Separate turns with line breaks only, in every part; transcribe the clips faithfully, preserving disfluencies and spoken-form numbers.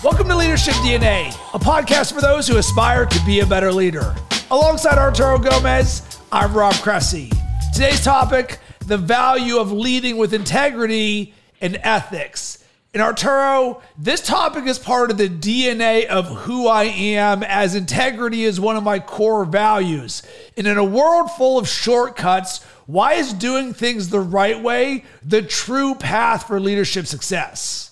Welcome to Leadership D N A, a podcast for those who aspire to be a better leader. Alongside Arturo Gomez, I'm Rob Cressy. Today's topic, the value of leading with integrity and ethics. And Arturo, this topic is part of the D N A of who I am, as integrity is one of my core values. And in a world full of shortcuts, why is doing things the right way the true path for leadership success?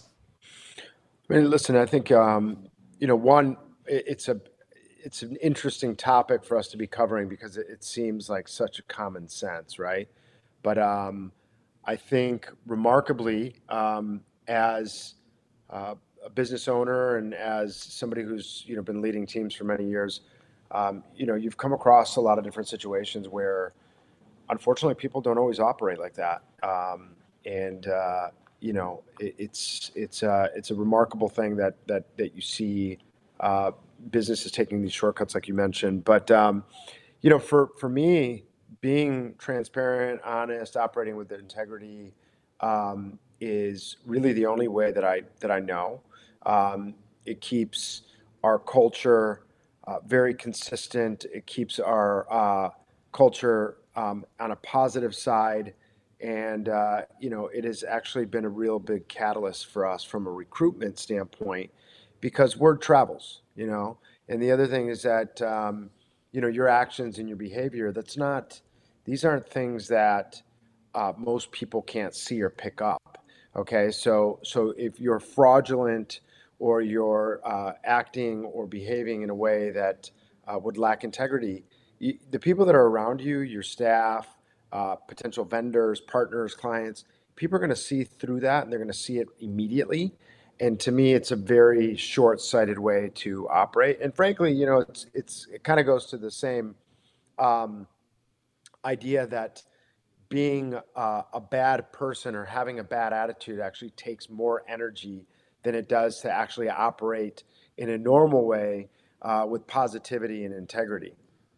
I mean, listen, I think, um, you know, one, it, it's a, it's an interesting topic for us to be covering because it, it seems like such a common sense, right? But um, I think remarkably, um, as uh, a business owner and as somebody who's, you know, been leading teams for many years, um, you know, you've come across a lot of different situations where, unfortunately, people don't always operate like that. Um, and, uh, you know, it, it's it's uh, it's a remarkable thing that that that you see uh, businesses taking these shortcuts, like you mentioned. But um, you know, for for me, being transparent, honest, operating with integrity um, is really the only way that I that I know. Um, it keeps our culture uh, very consistent. It keeps our uh, culture um, on a positive side. And, uh, you know, it has actually been a real big catalyst for us from a recruitment standpoint because word travels, you know. And the other thing is that, um, you know, your actions and your behavior, that's not, these aren't things that uh, most people can't see or pick up. Okay. So, so if you're fraudulent or you're uh, acting or behaving in a way that uh, would lack integrity, you, the people that are around you, your staff, Uh, potential vendors, partners, clients, people are going to see through that and they're going to see it immediately. And to me, it's a very short-sighted way to operate. And frankly, you know, it's it's it kind of goes to the same um, idea that being uh, a bad person or having a bad attitude actually takes more energy than it does to actually operate in a normal way uh, with positivity and integrity.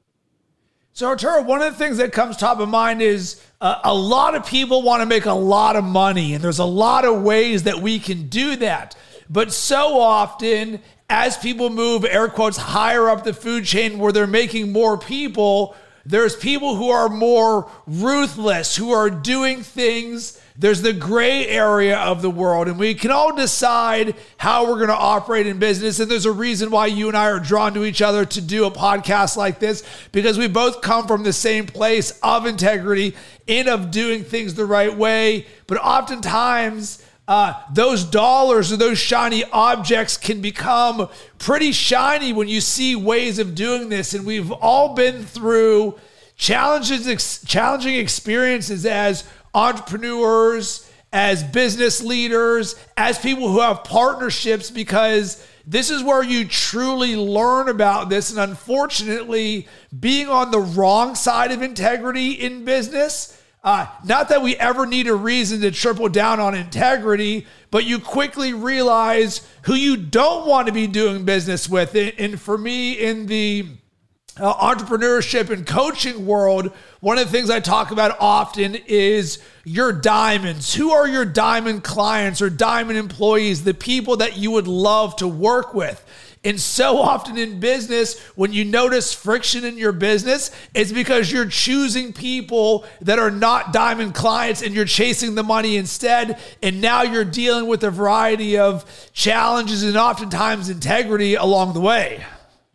So Arturo, one of the things that comes top of mind is uh, a lot of people want to make a lot of money, and there's a lot of ways that we can do that. But so often, as people move, air quotes, higher up the food chain where they're making more people, there's people who are more ruthless, who are doing things. There's the gray area of the world, and we can all decide how we're going to operate in business. And there's a reason why you and I are drawn to each other to do a podcast like this, because we both come from the same place of integrity and of doing things the right way. But oftentimes, uh, those dollars or those shiny objects can become pretty shiny when you see ways of doing this. And we've all been through challenges, ex- challenging experiences as entrepreneurs, as business leaders, as people who have partnerships, because this is where you truly learn about this. And unfortunately, being on the wrong side of integrity in business, uh, not that we ever need a reason to triple down on integrity, but you quickly realize who you don't want to be doing business with. And for me, in the Uh, entrepreneurship and coaching world, one of the things I talk about often is your diamonds. Who are your diamond clients or diamond employees, the people that you would love to work with? And so often in business, when you notice friction in your business, it's because you're choosing people that are not diamond clients and you're chasing the money instead. And now you're dealing with a variety of challenges and oftentimes integrity along the way.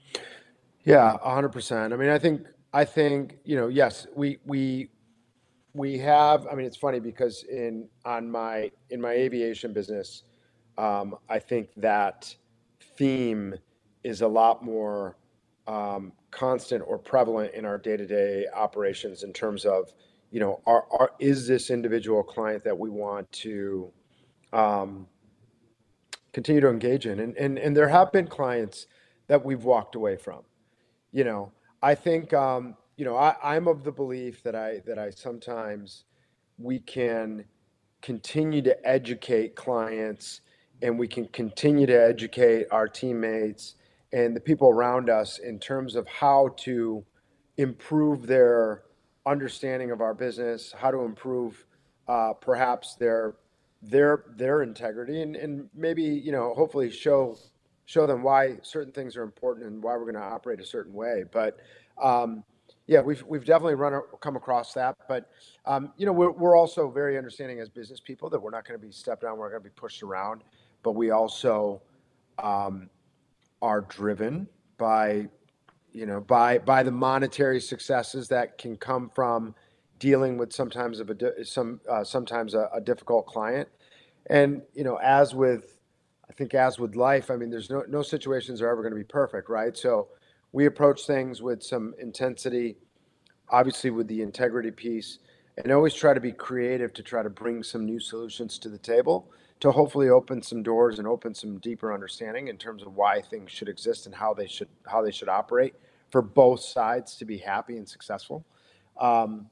Yeah, a hundred percent. I mean, I think, I think, you know, yes, we, we, we have, I mean, it's funny because in, on my, in my aviation business, um, I think that theme is a lot more, um, constant or prevalent in our day-to-day operations in terms of, you know, are, are, is this individual client that we want to, um, continue to engage in? And, and, and there have been clients that we've walked away from. You know, I think, um, you know, I, I'm of the belief that I, that I sometimes we can continue to educate clients and we can continue to educate our teammates and the people around us in terms of how to improve their understanding of our business, how to improve uh, perhaps their their their integrity, and, and maybe, you know, hopefully show show them why certain things are important and why we're going to operate a certain way. But um, yeah, we've we've definitely run come across that. But um, you know, we're we're also very understanding as business people that we're not going to be stepped on, we're going to be pushed around. But we also um, are driven by you know by by the monetary successes that can come from dealing with sometimes of a some uh, sometimes a, a difficult client. And you know, as with I think as with life, I mean, there's no no situations are ever going to be perfect, right? So we approach things with some intensity, obviously with the integrity piece, and always try to be creative to try to bring some new solutions to the table to hopefully open some doors and open some deeper understanding in terms of why things should exist and how they should how they should operate for both sides to be happy and successful. Um,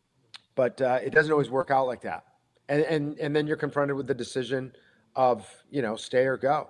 but uh, it doesn't always work out like that, and and and then you're confronted with the decision of you know stay or go.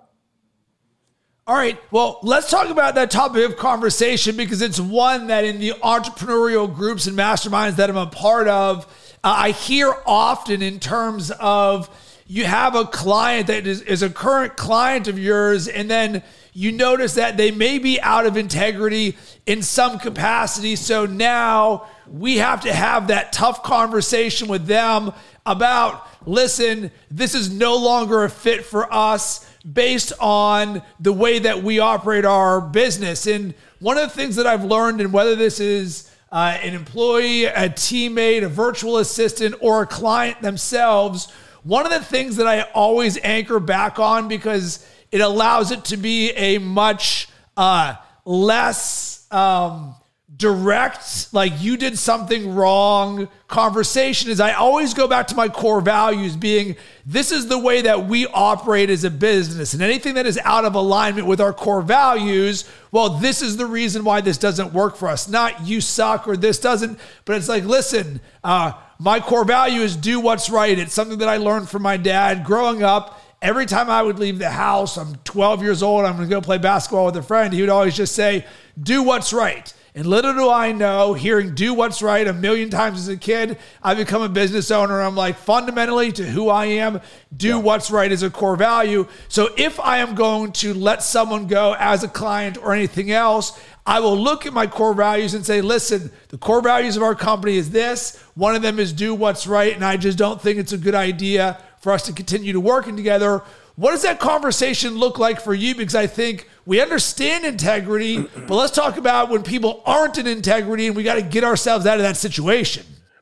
All right, well, let's talk about that topic of conversation because it's one that in the entrepreneurial groups and masterminds that I'm a part of, uh, I hear often in terms of you have a client that is, is a current client of yours, and then you notice that they may be out of integrity in some capacity. So now we have to have that tough conversation with them about, listen, this is no longer a fit for us based on the way that we operate our business. And one of the things that I've learned, and whether this is uh, an employee, a teammate, a virtual assistant, or a client themselves, one of the things that I always anchor back on because it allows it to be a much uh, less um, direct, like you did something wrong conversation is I always go back to my core values being, this is the way that we operate as a business, and anything that is out of alignment with our core values, well, this is the reason why this doesn't work for us. Not you suck or this doesn't, but it's like, listen, uh, my core value is do what's right. It's something that I learned from my dad growing up. Every time I would leave the house, I'm twelve years old, I'm going to go play basketball with a friend. He would always just say, do what's right. And little do I know, hearing do what's right a million times as a kid, I become a business owner. I'm like, fundamentally to who I am, do yeah. what's right is a core value. So if I am going to let someone go as a client or anything else, I will look at my core values and say, listen, the core values of our company is this. One of them is do what's right. And I just don't think it's a good idea for us to continue to working together. What does that conversation look like for you? Because I think we understand integrity, but let's talk about when people aren't in integrity and we got to get ourselves out of that situation.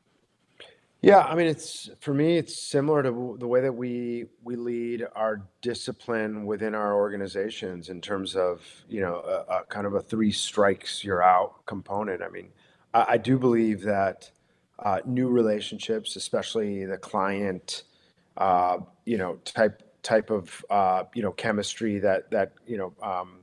Yeah, I mean, it's for me, it's similar to the way that we we lead our discipline within our organizations in terms of, you know, a, a kind of a three strikes you're out component. I mean, I, I do believe that uh, new relationships, especially the client, uh, you know, type type of uh, you know chemistry that that you know um,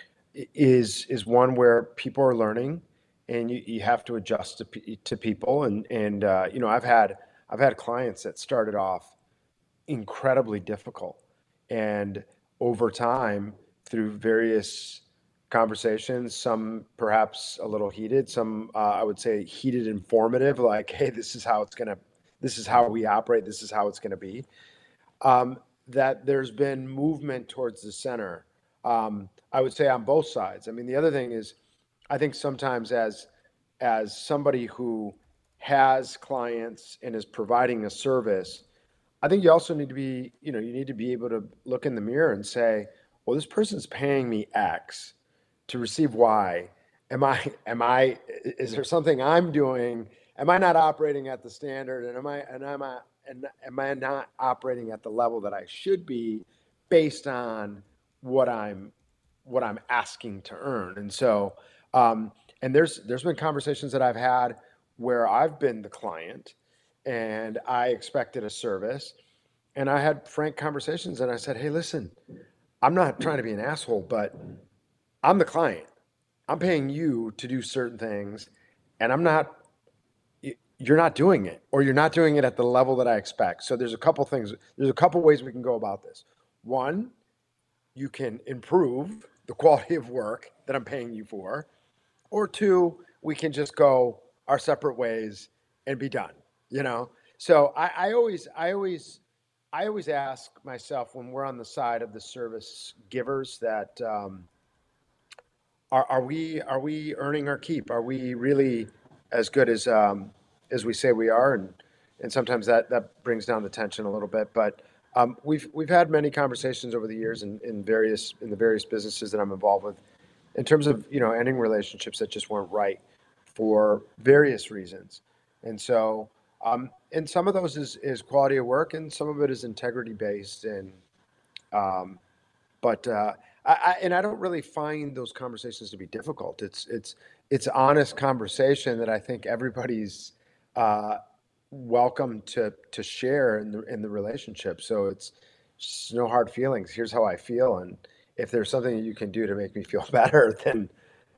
is is one where people are learning, and you, you have to adjust to, to people. And and uh, you know I've had I've had clients that started off incredibly difficult, and over time through various conversations, some perhaps a little heated, some uh, I would say heated, informative, like, hey, this is how it's gonna, this is how we operate, this is how it's gonna be. Um, that there's been movement towards the center. Um, I would say on both sides. I mean, the other thing is, I think sometimes as as somebody who has clients and is providing a service, I think you also need to be, you know, you need to be able to look in the mirror and say, well, this person's paying me X to receive Y. Am I, am I, is there something I'm doing? Am I not operating at the standard? And am I, and am I, and am I not operating at the level that I should be based on what I'm what I'm asking to earn? And so, um, and there's there's been conversations that I've had where I've been the client and I expected a service, and I had frank conversations and I said, hey, listen, I'm not trying to be an asshole, but I'm the client. I'm paying you to do certain things, and I'm not. You're not doing it, or you're not doing it at the level that I expect. So there's a couple things. There's a couple ways we can go about this. One, you can improve the quality of work that I'm paying you for, or two, we can just go our separate ways and be done. You know. So I, I always, I always I always ask myself when we're on the side of the service givers that um, are, are we are we earning our keep? Are we really as good as um, as we say we are? And and sometimes that that brings down the tension a little bit. But um, we've we've had many conversations over the years in, in various in the various businesses that I'm involved with, in terms of you know ending relationships that just weren't right for various reasons. And so um, and some of those is is quality of work, and some of it is integrity based. And um, but uh, I, I and I don't really find those conversations to be difficult. It's it's it's honest conversation that I think everybody's uh, welcome to to share in the in the relationship. So it's just no hard feelings. Here's how I feel, and if there's something that you can do to make me feel better, then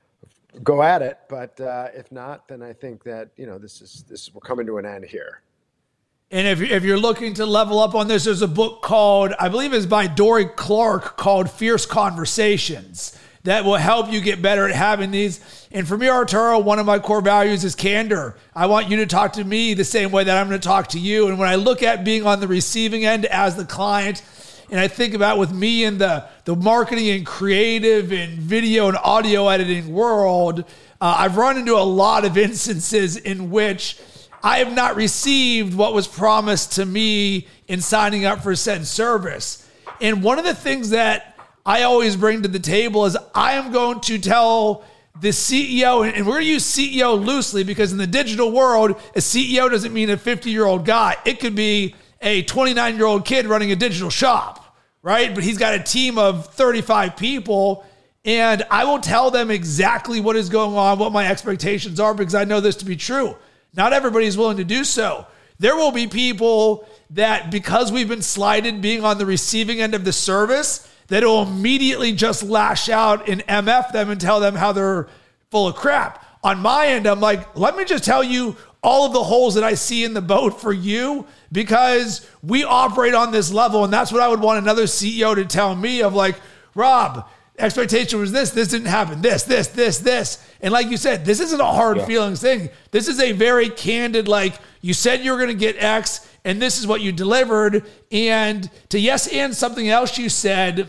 go at it. But uh, if not, then I think that you know this is this we're coming to an end here.
And if, if you're looking to level up on this, there's a book called, I believe it's by Dory Clark, called Fierce Conversations, that will help you get better at having these. And for me, Arturo, one of my core values is candor. I want you to talk to me the same way that I'm going to talk to you. And when I look at being on the receiving end as the client, and I think about with me in the, the marketing and creative and video and audio editing world, uh, I've run into a lot of instances in which I have not received what was promised to me in signing up for said service. And one of the things that I always bring to the table is I am going to tell the C E O, and we're going to use C E O loosely because in the digital world, a C E O doesn't mean a fifty-year-old guy. It could be a twenty-nine-year-old kid running a digital shop, right? But he's got a team of thirty-five people, and I will tell them exactly what is going on, what my expectations are, because I know this to be true. Not everybody is willing to do so. There will be people that, because we've been slighted being on the receiving end of the service, that will immediately just lash out and M F them and tell them how they're full of crap. On my end, I'm like, let me just tell you all of the holes that I see in the boat for you, because we operate on this level. And that's what I would want another C E O to tell me of, like, Rob, expectation was this, this didn't happen, this, this, this, this. And like you said, this isn't a hard yeah. feelings thing. This is a very candid, like, you said you were going to get X, and this is what you delivered. And to yes and something else you said,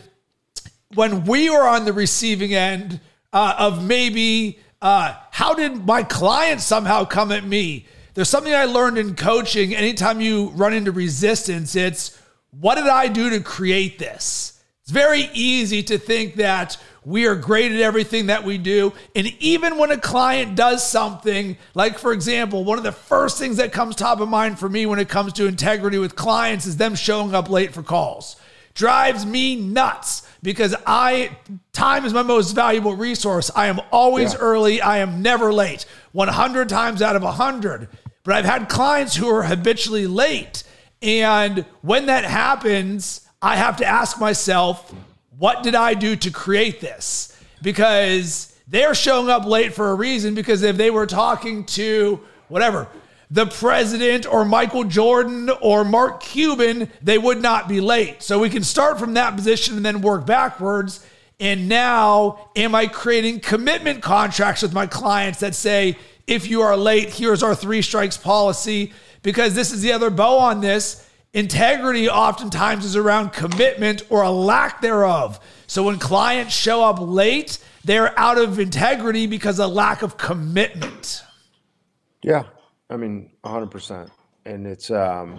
when we were on the receiving end uh, of maybe, uh, how did my client somehow come at me? There's something I learned in coaching. Anytime you run into resistance, it's, what did I do to create this? It's very easy to think that we are great at everything that we do. And even when a client does something, like, for example, one of the first things that comes top of mind for me when it comes to integrity with clients is them showing up late for calls. Drives me nuts because I time is my most valuable resource. I am always yeah. early. I am never late, one hundred times out of one hundred. But I've had clients who are habitually late. And when that happens, I have to ask myself, what did I do to create this? Because they're showing up late for a reason, because if they were talking to whatever, the president or Michael Jordan or Mark Cuban, they would not be late. So we can start from that position and then work backwards. And now, am I creating commitment contracts with my clients that say, if you are late, here's our three strikes policy? Because this is the other bow on this. Integrity oftentimes is around commitment or a lack thereof. So when clients show up late, they're out of integrity because of lack of commitment.
Yeah, I mean, one hundred percent. And it's, um,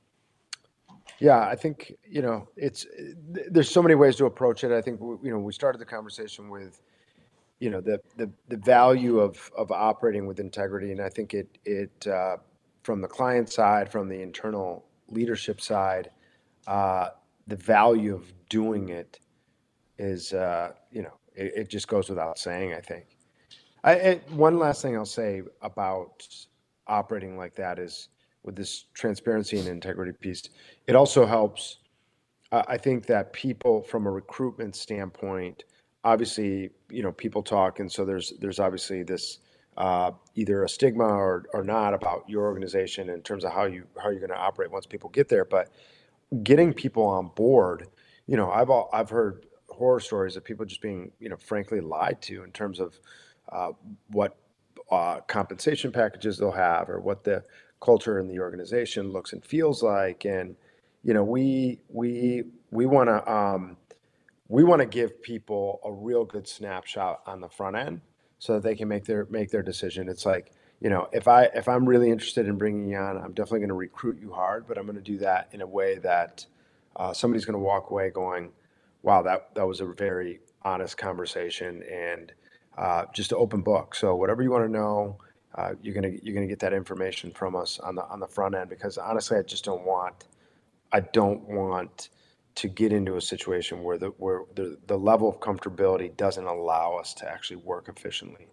yeah, I think, you know, it's, there's so many ways to approach it. I think, you know, we started the conversation with, you know, the the, the value of of operating with integrity. And I think it, it uh, from the client side, from the internal leadership side, uh, the value of doing it is, uh, you know, it, it just goes without saying, I think. I, it, one last thing I'll say about operating like that is with this transparency and integrity piece, it also helps. Uh, I think that people from a recruitment standpoint, obviously, you know, people talk. And so there's, there's obviously this, Uh, either a stigma or or not about your organization in terms of how you how you're going to operate once people get there. But getting people on board, you know, I've all, I've heard horror stories of people just being, you know, frankly lied to in terms of uh, what uh, compensation packages they'll have or what the culture in the organization looks and feels like. And you know, we we we want to um, we want to give people a real good snapshot on the front end so that they can make their make their decision. It's like, you know, if I if I'm really interested in bringing you on, I'm definitely going to recruit you hard, but I'm going to do that in a way that uh, somebody's going to walk away going, wow, that that was a very honest conversation and uh, just an open book. So whatever you want to know, uh, you're gonna you're gonna get that information from us on the on the front end. Because honestly, I just don't want I don't want to get into a situation where the where the, the level of comfortability doesn't allow us to actually work efficiently.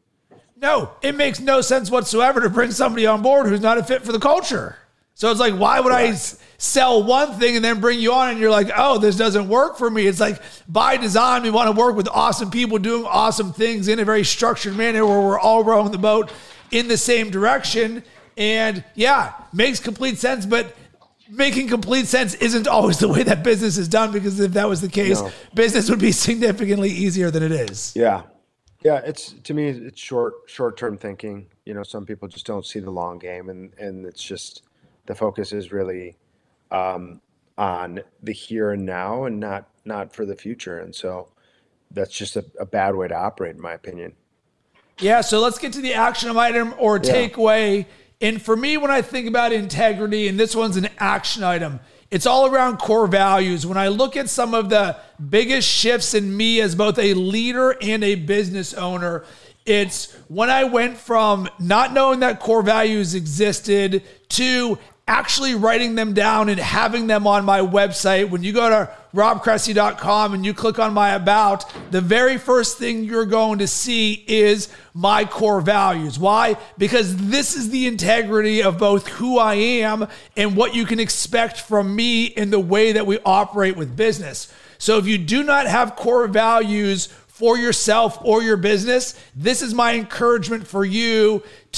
No, it makes no sense whatsoever to bring somebody on board who's not a fit for the culture. So it's like, why would Correct. I s- sell one thing and then bring you on and you're like, oh, this doesn't work for me. It's like, by design, we want to work with awesome people doing awesome things in a very structured manner where we're all rowing the boat in the same direction. And yeah, makes complete sense, but making complete sense isn't always the way that business is done, because if that was the case, no. business would be significantly easier than it is.
Yeah. Yeah, it's to me, it's short, short-term thinking. You know, some people just don't see the long game, and, and it's just the focus is really um, on the here and now, and not not for the future. And so that's just a, a bad way to operate, in my opinion.
Yeah. So let's get to the action item or takeaway. Yeah. And for me, when I think about integrity, and this one's an action item, it's all around core values. When I look at some of the biggest shifts in me as both a leader and a business owner, it's when I went from not knowing that core values existed to actually writing them down and having them on my website. When you go to rob cressy dot com and you click on my about, the very first thing you're going to see is my core values. Why? Because this is the integrity of both who I am and what you can expect from me in the way that we operate with business. So if you do not have core values for yourself or your business, this is my encouragement for you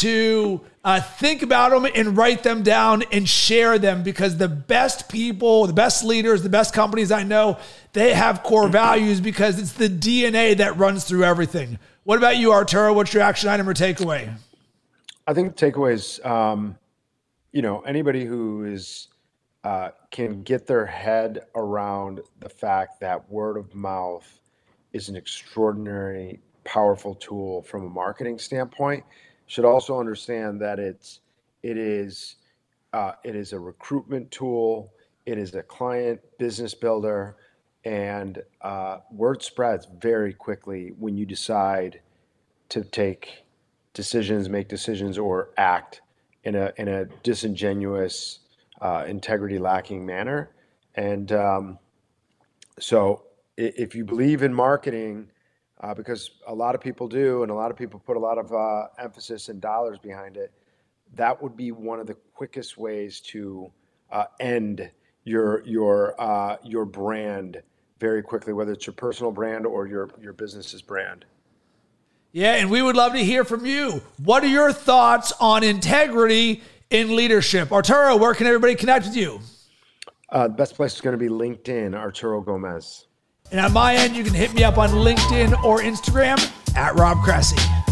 to uh, think about them and write them down and share them, because the best people, the best leaders, the best companies I know, they have core values because it's the D N A that runs through everything. What about you, Arturo? What's your action item or takeaway?
I think the takeaway is, um, you know, anybody who is uh, can get their head around the fact that word of mouth is an extraordinary, powerful tool from a marketing standpoint, should also understand that it's it is uh, it is a recruitment tool, it is a client business builder, and uh, word spreads very quickly when you decide to take decisions, make decisions, or act in a in a disingenuous, uh, integrity lacking manner. And um, so, if you believe in marketing, uh, because a lot of people do, and a lot of people put a lot of uh, emphasis and dollars behind it, that would be one of the quickest ways to uh, end your your uh, your brand very quickly, whether it's your personal brand or your your business's brand.
Yeah, and we would love to hear from you. What are your thoughts on integrity in leadership? Arturo, where can everybody connect with you?
Uh, the best place is going to be LinkedIn, Arturo Gomez.
And on my end, you can hit me up on LinkedIn or Instagram at Rob Cressy.